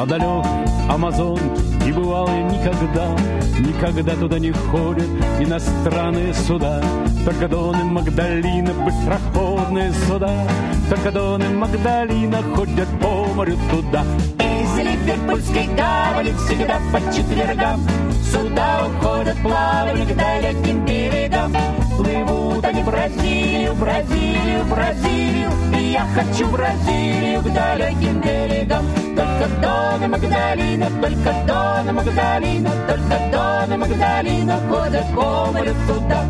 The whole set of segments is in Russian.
на далекой Амазонке не бывал я никогда. Никогда туда не ходят иностранные суда. Только Дон и Магдалина, быстроходные суда. Только Дон и Магдалина ходят по морю туда. Из Ливерпульской гавани всегда по четвергам суда уходят плавать к далеким берегам. Плывут они в Бразилию, Бразилию, Бразилию. И я хочу в Бразилию к далеким берегам. Только Дон и Магдалина, только Дон и Магдалина, только Дон и Магдалина ходят по морю туда.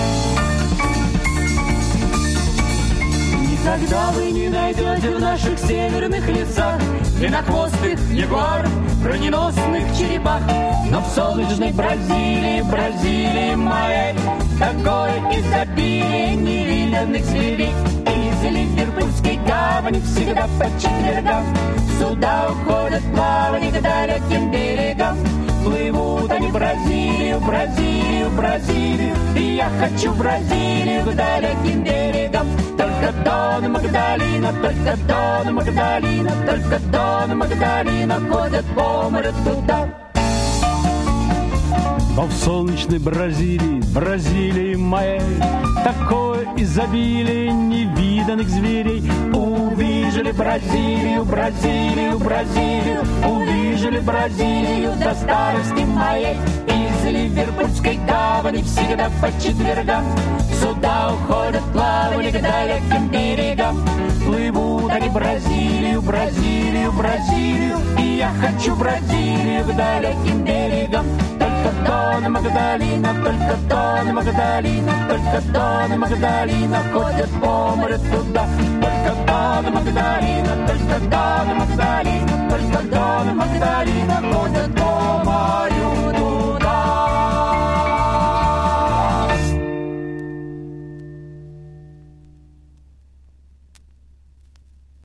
Никогда вы не найдете в наших северных лесах длиннохвостых ягуаров, броненосных черепах. Но в солнечной Бразилии, Бразилии моей, такое изобилие невиданных зверей. Из Ливерпульской гавани всегда по четвергам суда уходят плавать к далеким берегам. Плывут они в Бразилию, Бразилию, Бразилию. И я хочу в Бразилию к далеким берегам. Только Дон и Магдалина, только Дон и Магдалина, только Дон и Магдалина ходят по морю туда. Но в солнечной Бразилии, Бразилии моей, такое изобилие невиданных зверей. Увижу ли Бразилию, Бразилию, Бразилию, увижу ли Бразилию до старости моей. Из Ливерпульской гавани всегда по четвергам суда уходят плавать к далеким берегам. Плывут они в Бразилию, Бразилию, Бразилию. И я хочу в Бразилию к далеким берегам. Только Дон и Магдалина, только Дон и Магдалина, только Дон и Магдалина ходят по морю туда. Только Дон и Магдалина, только Дон и Магдалина, только Дон и Магдалина ходят.